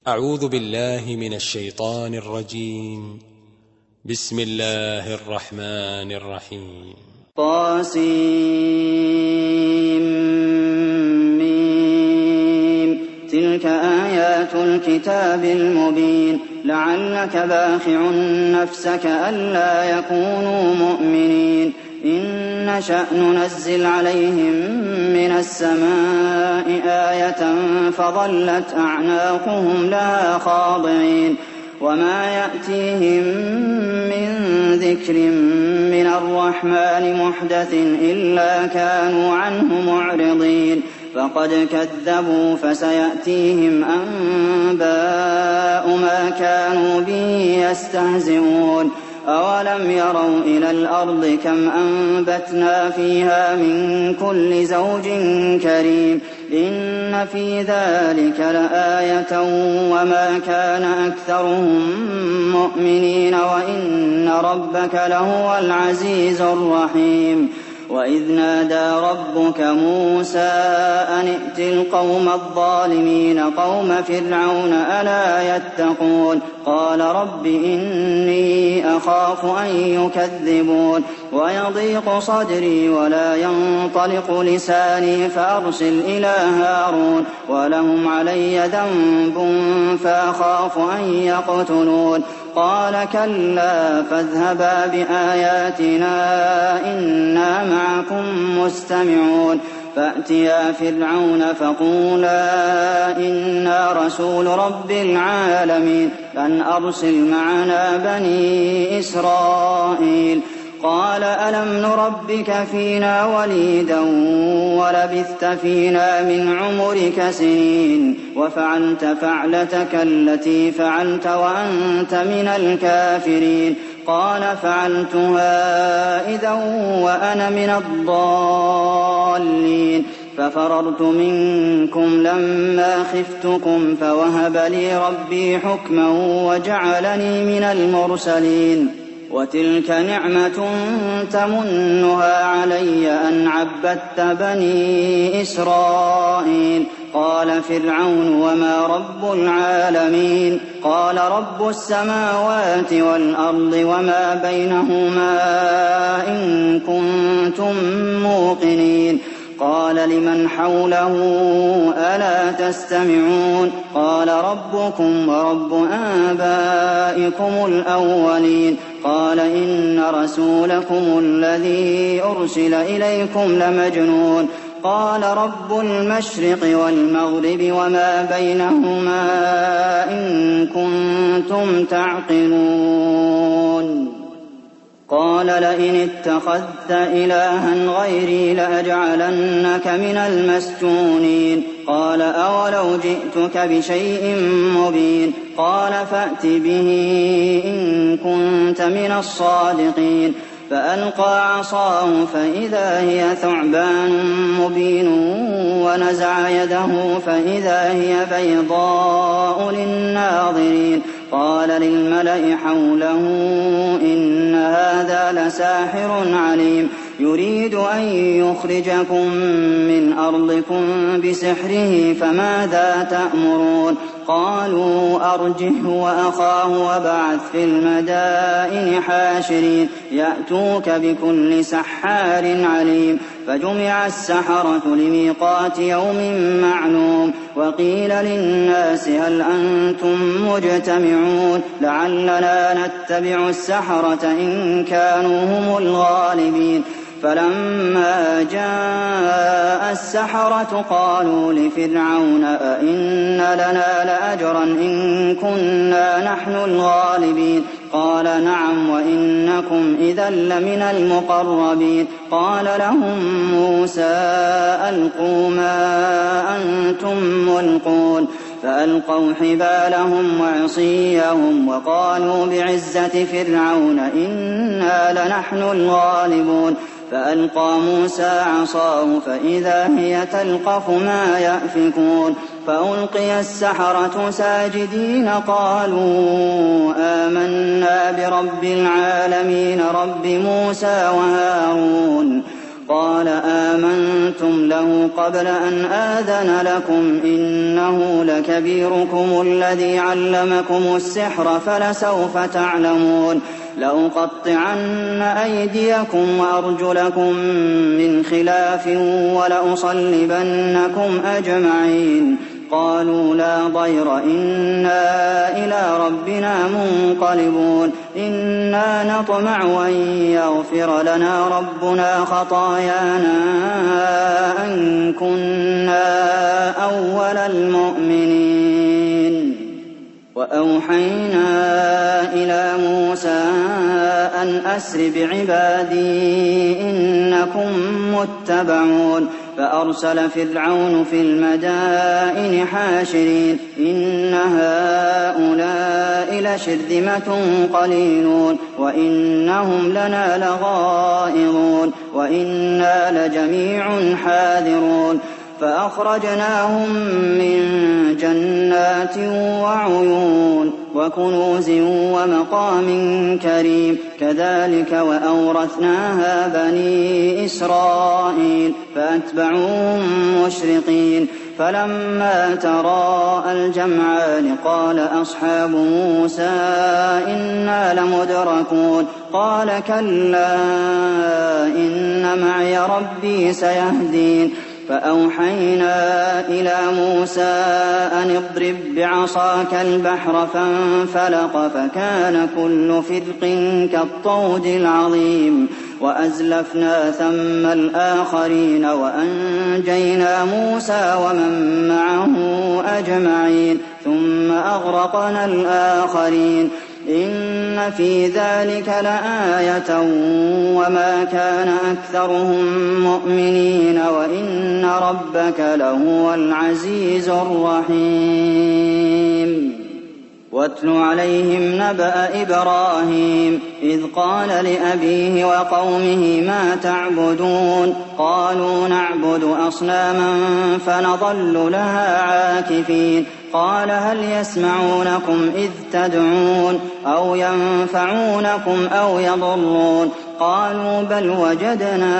أعوذ بالله من الشيطان الرجيم. بسم الله الرحمن الرحيم. طاسيم تلك آيات الكتاب المبين لعلك باخع نفسك ألا يكونوا مؤمنين إن نشأ ننزل عليهم من السماء آية فظلت أعناقهم لها خاضعين وما يأتيهم من ذكر من الرحمن محدث إلا كانوا عنه معرضين فقد كذبوا فسيأتيهم أنباء ما كانوا به يستهزئون أولم يروا إلى الأرض كم أنبتنا فيها من كل زوج كريم إن في ذلك لآية وما كان أكثرهم مؤمنين وإن ربك لهو العزيز الرحيم وإذ نادى ربك موسى أن ائت القوم الظالمين قوم فرعون ألا يتقون قال رب إني أخاف أن يكذبون ويضيق صدري ولا ينطلق لساني فأرسل إلى هارون ولهم علي ذنب فأخاف أن يقتلون قال كلا فاذهبا بآياتنا إنا معكم مستمعون فأتيا فرعون فقولا إنا رسول رب العالمين أن أرسل معنا بني إسرائيل قال ألم نربك فينا وليدا ولبثت فينا من عمرك سنين وفعلت فعلتك التي فعلت وأنت من الكافرين قال فعلتها إذا وأنا من الضالين ففررت منكم لما خفتكم فوهب لي ربي حكما وجعلني من المرسلين وتلك نعمة تمنها علي أن عبدت بني إسرائيل قال فرعون وما رب العالمين قال رب السماوات والأرض وما بينهما إن كنتم موقنين قال لمن حوله ألا تستمعون قال ربكم ورب آبائكم الأولين قال إن رسولكم الذي أرسل إليكم لمجنون قال رب المشرق والمغرب وما بينهما إن كنتم تعقلون قال لئن اتخذت إلها غيري لأجعلنك من المسجونين قال أولو جئتك بشيء مبين قال فأت به إن كنت من الصادقين فألقى عصاه فإذا هي ثعبان مبين ونزع يده فإذا هي بيضاء للناظرين قال للملأ حوله إن هذا لساحر عليم يريد أن يخرجكم من أرضكم بسحره فماذا تأمرون قالوا أرجه وأخاه وابعث في المدائن حاشرين يأتوك بكل سحار عليم فجمع السحرة لميقات يوم معلوم وقيل للناس هل أنتم مجتمعون لعلنا نتبع السحرة إن كانوا هم الغالبين فلما جاء السحرة قالوا لفرعون أئن لنا لأجرا إن كنا نحن الغالبين قال نعم وإنكم إذا لمن المقربين قال لهم موسى ألقوا ما أنتم ملقون فألقوا حبالهم وعصيهم وقالوا بعزة فرعون إنا لنحن الغالبون فألقى موسى عصاه فإذا هي تلقف ما يأفكون فألقي السحرة ساجدين قالوا آمنا برب العالمين رب موسى وهارون قال آمنتم له قبل أن آذن لكم إنه لكبيركم الذي علمكم السحر فلسوف تعلمون لأقطعن أيديكم وأرجلكم من خلاف ولأصلبنكم أجمعين قالوا لا ضير إنا إلى ربنا منقلبون إنا نطمع أن يغفر لنا ربنا خطايانا أن كنا أول المؤمنين وأوحينا إلى موسى أن أسر بعبادي إنكم متبعون فأرسل فرعون في المدائن حاشرين إن هؤلاء لشرذمة قليلون وإنهم لنا لغائظون وإنا لجميع حاذرون فأخرجناهم من جنات وعيون وكنوز ومقام كريم كذلك وأورثناها بني إسرائيل فأتبعوهم مشرقين فلما تراءى الجمعان قال أصحاب موسى إنا لمدركون قال كلا إن معي ربي سيهدين فأوحينا إلى موسى أن اضرب بعصاك البحر فانفلق فكان كل فرق كالطود العظيم وأزلفنا ثم الآخرين وأنجينا موسى ومن معه أجمعين ثم أغرقنا الآخرين إن في ذلك لآية وما كان أكثرهم مؤمنين وإن ربك لهو العزيز الرحيم واتل عليهم نبأ إبراهيم إذ قال لأبيه وقومه ما تعبدون قالوا نعبد أصناما فنظل لها عاكفين قال هل يسمعونكم إذ تدعون أو ينفعونكم أو يضرون قالوا بل وجدنا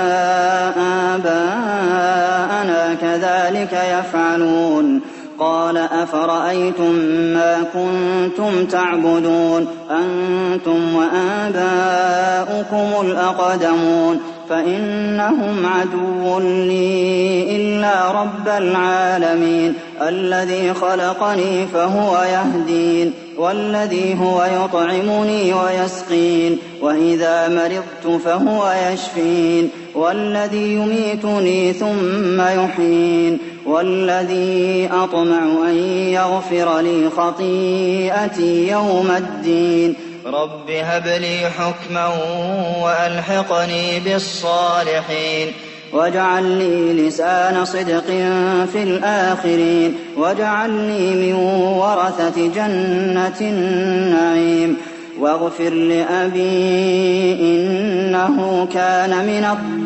آباءنا كذلك يفعلون قال أفرأيتم ما كنتم تعبدون أنتم وآباؤكم الأقدمون فإنهم عدو لي إلا رب العالمين الذي خلقني فهو يهدين والذي هو يطعمني ويسقين وإذا مرضت فهو يشفين والذي يميتني ثم يحيين والذي أطمع أن يغفر لي خطيئتي يوم الدين رب هب لي حكما وألحقني بالصالحين واجعل لي لسان صدق في الآخرين واجعلني من ورثة جنة النعيم واغفر لأبي إنه كان من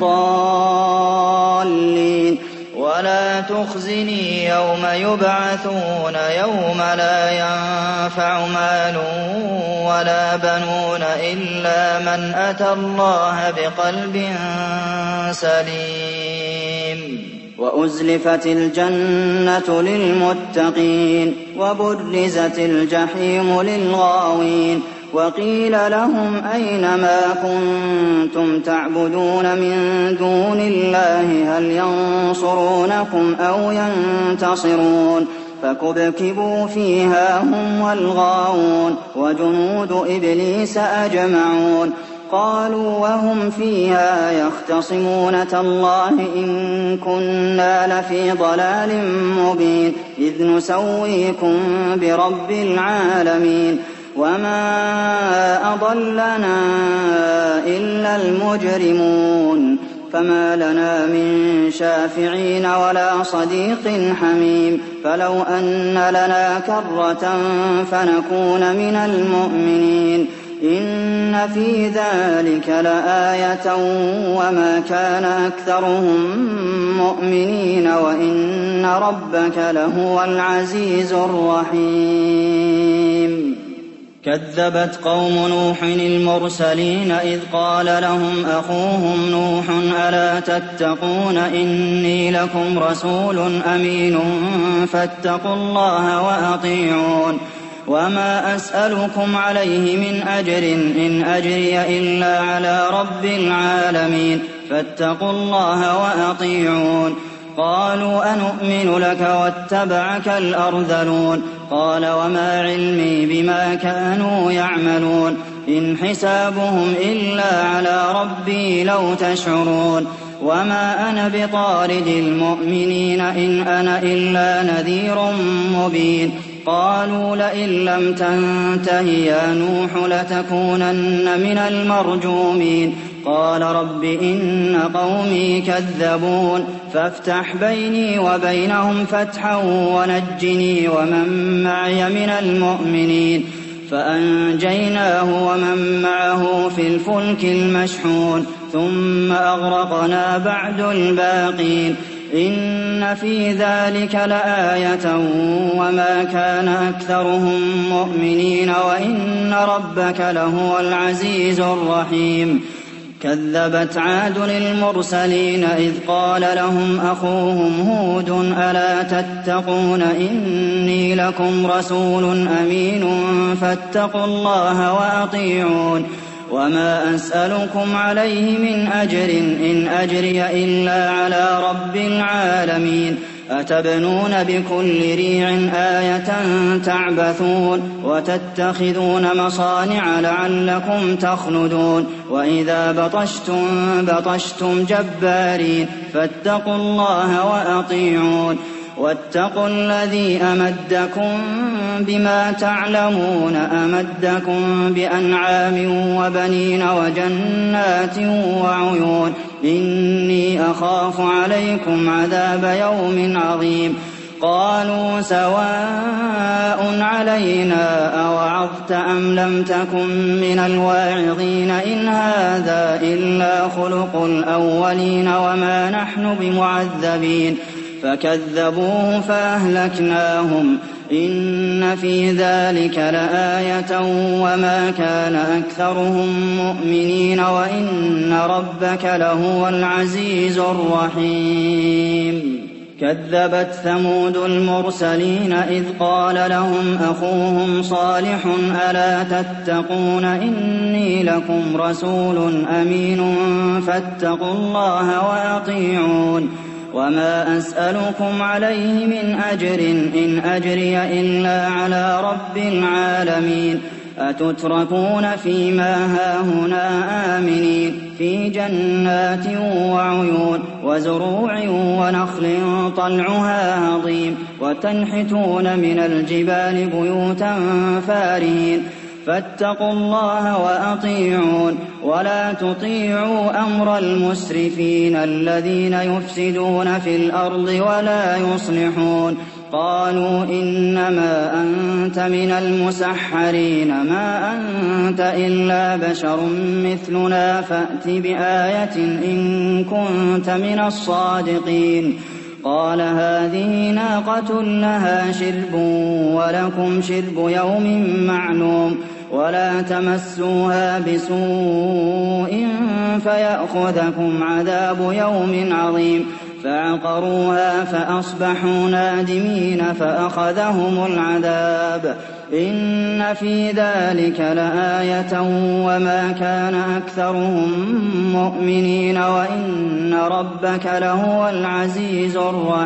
الضالين ولا تخزني يوم يبعثون يوم لا ينفع مال ولا بنون إلا من أتى الله بقلب سليم وأزلفت الجنة للمتقين وبرزت الجحيم للغاوين وقيل لهم أين ما كنتم تعبدون من دون الله هل ينصرونكم أو ينتصرون فكبكبوا فيها هم والغاوون وجنود إبليس أجمعون قالوا وهم فيها يختصمون تالله إن كنا لفي ضلال مبين إذ نسويكم برب العالمين وما أضلنا إلا المجرمون فما لنا من شافعين ولا صديق حميم فلو أن لنا كرة فنكون من المؤمنين إن في ذلك لآية وما كان أكثرهم مؤمنين وإن ربك لهو العزيز الرحيم كذبت قوم نوح المرسلين إذ قال لهم أخوهم نوح ألا تتقون إني لكم رسول أمين فاتقوا الله وأطيعون وما أسألكم عليه من أجر إن أجري إلا على رب العالمين فاتقوا الله وأطيعون قالوا أنؤمن لك واتبعك الأرذلون قال وما علمي بما كانوا يعملون إن حسابهم إلا على ربي لو تشعرون وما أنا بطارد المؤمنين إن أنا إلا نذير مبين قالوا لئن لم تنته يا نوح لتكونن من المرجومين قال رب إن قومي كذبون فافتح بيني وبينهم فتحا ونجني ومن معي من المؤمنين فأنجيناه ومن معه في الفلك المشحون ثم أغرقنا بعد الباقين إن في ذلك لآية وما كان أكثرهم مؤمنين وإن ربك لهو العزيز الرحيم كذبت عاد المرسلين إذ قال لهم أخوهم هود ألا تتقون إني لكم رسول أمين فاتقوا الله وأطيعون وما أسألكم عليه من أجر إن أجري إلا على رب العالمين أتبنون بكل ريع آية تعبثون وتتخذون مصانع لعلكم تخلدون وإذا بطشتم بطشتم جبارين فاتقوا الله وأطيعون واتقوا الذي أمدكم بما تعلمون أمدكم بأنعام وبنين وجنات وعيون إني أخاف عليكم عذاب يوم عظيم قالوا سواء علينا أوعظت أم لم تكن من الواعظين إن هذا إلا خلق الأولين وما نحن بمعذبين فكذبوه فأهلكناهم إن في ذلك لآية وما كان أكثرهم مؤمنين وإن ربك لهو العزيز الرحيم كذبت ثمود المرسلين إذ قال لهم أخوهم صالح ألا تتقون إني لكم رسول أمين فاتقوا الله وأطيعون وما أسألكم عليه من أجر إن أجري إلا على رب العالمين أتتركون فيما هاهنا آمنين في جنات وعيون وزروع ونخل طلعها هضيم وتنحتون من الجبال بيوتا فارهين فاتقوا الله وأطيعون ولا تطيعوا أمر المسرفين الذين يفسدون في الأرض ولا يصلحون قالوا إنما أنت من المسحرين ما أنت إلا بشر مثلنا فأت بآية إن كنت من الصادقين قال هذه ناقة لها شرب ولكم شرب يوم معلوم ولا تمسوها بسوء فيأخذكم عذاب يوم عظيم فعقروها فأصبحوا نادمين فأخذهم العذاب إن في ذلك لآية وما كان أكثرهم مؤمنين وإن ربك لهو العزيز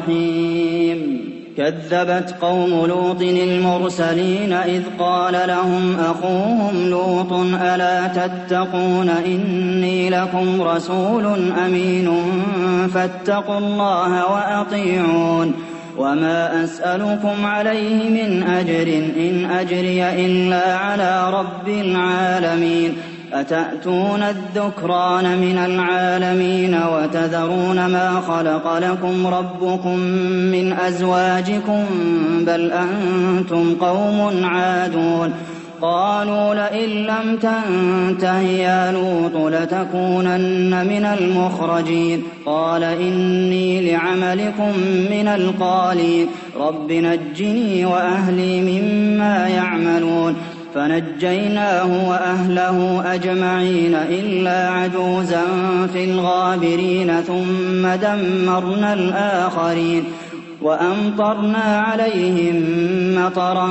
الرحيم كذبت قوم لوط المرسلين إذ قال لهم أخوهم لوط ألا تتقون إني لكم رسول أمين فاتقوا الله وأطيعون وما أسألكم عليه من أجر إن أجري إلا على رب العالمين أتأتون الذكران من العالمين وتذرون ما خلق لكم ربكم من أزواجكم بل أنتم قوم عادون قالوا لئن لم تنته يا لوط لتكونن من المخرجين قال إني لعملكم من القالين رب نجني وأهلي مما يعملون فنجيناه وأهله أجمعين إلا عجوزا في الغابرين ثم دمرنا الآخرين وأمطرنا عليهم مطرا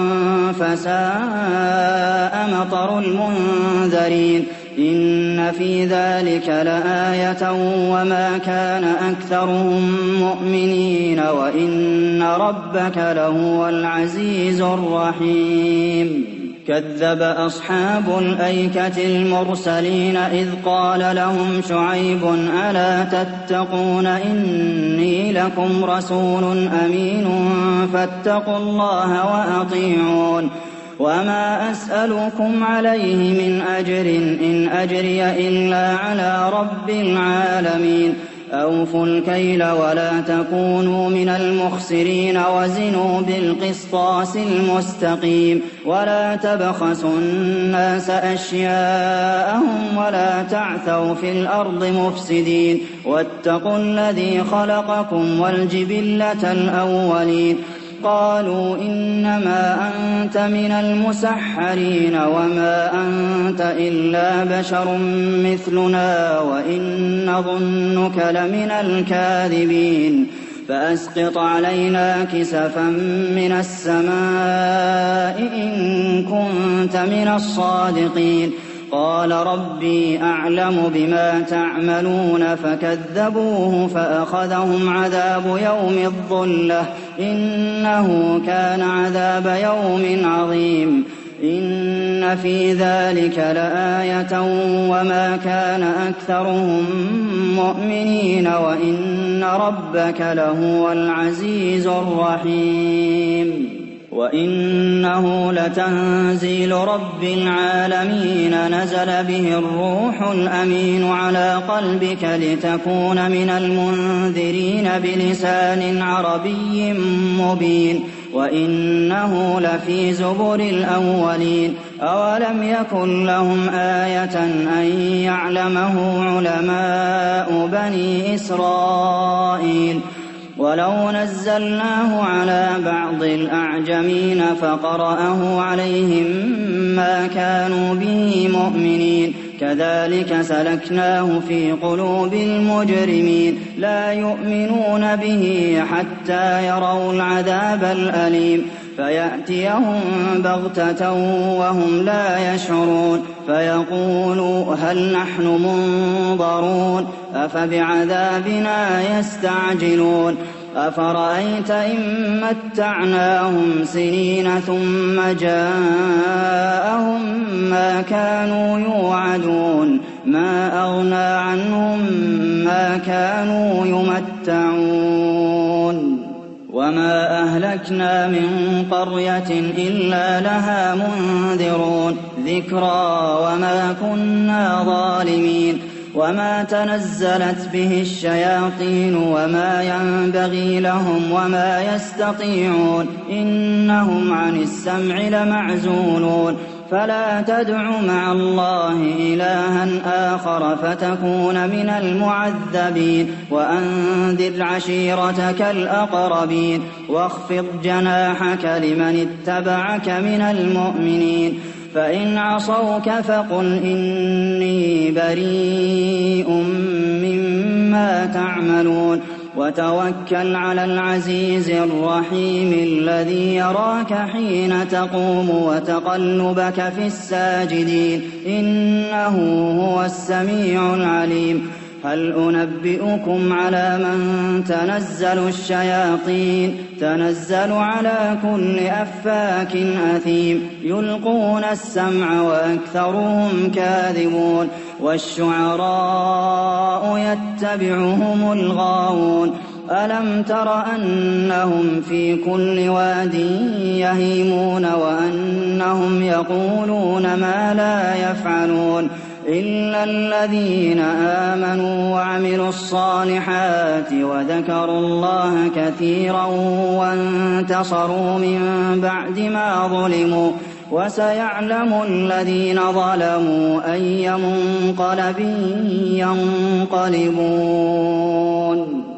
فساء مطر المنذرين إن في ذلك لآية وما كان أكثرهم مؤمنين وإن ربك لهو العزيز الرحيم كذب أصحاب الأيكة المرسلين إذ قال لهم شعيب ألا تتقون إني لكم رسول أمين فاتقوا الله وأطيعون وما أسألكم عليه من أجر إن أجري إلا على رب العالمين أوفوا الكيل ولا تكونوا من المخسرين وزنوا بالقسطاس المستقيم ولا تبخسوا الناس أشياءهم ولا تعثوا في الأرض مفسدين واتقوا الذي خلقكم والجبلة الأولين قالوا إنما أنت من المسحرين وما أنت إلا بشر مثلنا وإن نظنك لمن الكاذبين فأسقط علينا كسفا من السماء إن كنت من الصادقين قال ربي أعلم بما تعملون فكذبوه فأخذهم عذاب يوم الظلة إنه كان عذاب يوم عظيم إن في ذلك لآية وما كان أكثرهم مؤمنين وإن ربك لهو العزيز الرحيم وإنه لتنزيل رب العالمين نزل به الروح الأمين على قلبك لتكون من المنذرين بلسان عربي مبين وإنه لفي زبر الأولين أولم يكن لهم آية أن يعلمه علماء بني إسرائيل ولو نزلناه على بعض الأعجمين فقرأه عليهم ما كانوا به مؤمنين كذلك سلكناه في قلوب المجرمين لا يؤمنون به حتى يروا العذاب الأليم فيأتيهم بغتة وهم لا يشعرون فيقولوا هل نحن منظرون أفبعذابنا يستعجلون أفرأيت إن متعناهم سنين ثم جاءهم ما كانوا يوعدون ما أغنى عنهم ما كانوا يمتعون وما أهلكنا من قرية إلا لها منذرون ذكرى وما كنا ظالمين وما تنزلت به الشياطين وما ينبغي لهم وما يستطيعون إنهم عن السمع لمعزولون فلا تدع مع الله إلها آخر فتكون من المعذبين وأنذر عشيرتك الأقربين واخفض جناحك لمن اتبعك من المؤمنين فإن عصوك فقل إني بريء مما تعملون وتوكل على العزيز الرحيم الذي يراك حين تقوم وتقلبك في الساجدين إنه هو السميع العليم هل أنبئكم على من تنزل الشياطين تنزل على كل أفاك أثيم يلقون السمع وأكثرهم كاذبون والشعراء يتبعهم الغاوون ألم تر أنهم في كل واد يهيمون وأنهم يقولون ما لا يفعلون إلا الذين آمنوا وعملوا الصالحات وذكروا الله كثيرا وانتصروا من بعد ما ظلموا وسيعلم الذين ظلموا أي منقلب ينقلبون